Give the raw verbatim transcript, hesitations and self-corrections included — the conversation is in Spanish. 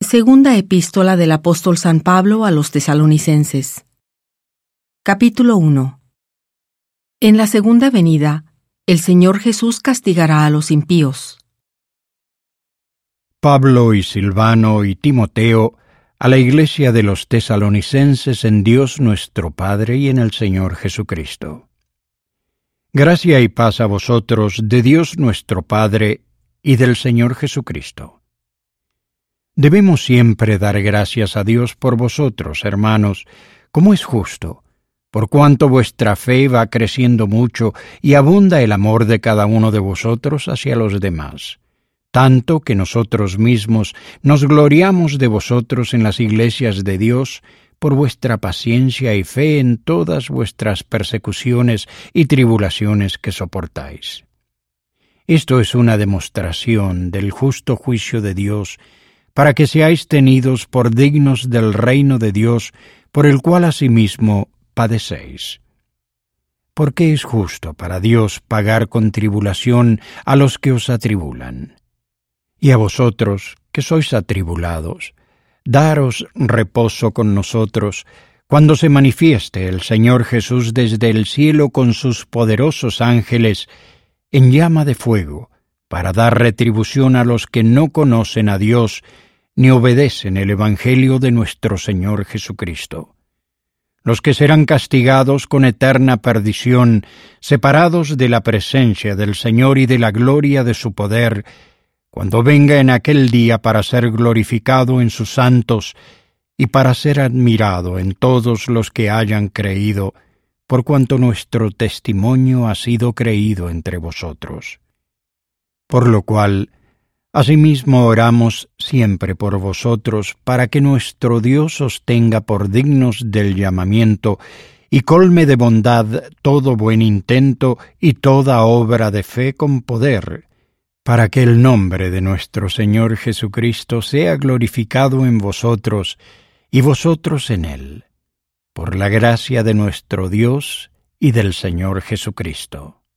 Segunda Epístola del Apóstol San Pablo a los Tesalonicenses. Capítulo uno. En la segunda venida, el Señor Jesús castigará a los impíos. Pablo y Silvano y Timoteo, a la iglesia de los Tesalonicenses en Dios nuestro Padre y en el Señor Jesucristo. Gracia y paz a vosotros de Dios nuestro Padre y del Señor Jesucristo. Debemos siempre dar gracias a Dios por vosotros, hermanos, como es justo, por cuanto vuestra fe va creciendo mucho y abunda el amor de cada uno de vosotros hacia los demás, tanto que nosotros mismos nos gloriamos de vosotros en las iglesias de Dios por vuestra paciencia y fe en todas vuestras persecuciones y tribulaciones que soportáis. Esto es una demostración del justo juicio de Dios, para que seáis tenidos por dignos del reino de Dios, por el cual asimismo padecéis. Porque es justo para Dios pagar con tribulación a los que os atribulan. Y a vosotros, que sois atribulados, daros reposo con nosotros, cuando se manifieste el Señor Jesús desde el cielo con sus poderosos ángeles, en llama de fuego, para dar retribución a los que no conocen a Dios, ni obedecen el Evangelio de nuestro Señor Jesucristo. Los que serán castigados con eterna perdición, separados de la presencia del Señor y de la gloria de su poder, cuando venga en aquel día para ser glorificado en sus santos y para ser admirado en todos los que hayan creído, por cuanto nuestro testimonio ha sido creído entre vosotros. Por lo cual, asimismo oramos siempre por vosotros, para que nuestro Dios os tenga por dignos del llamamiento y colme de bondad todo buen intento y toda obra de fe con poder, para que el nombre de nuestro Señor Jesucristo sea glorificado en vosotros y vosotros en Él, por la gracia de nuestro Dios y del Señor Jesucristo.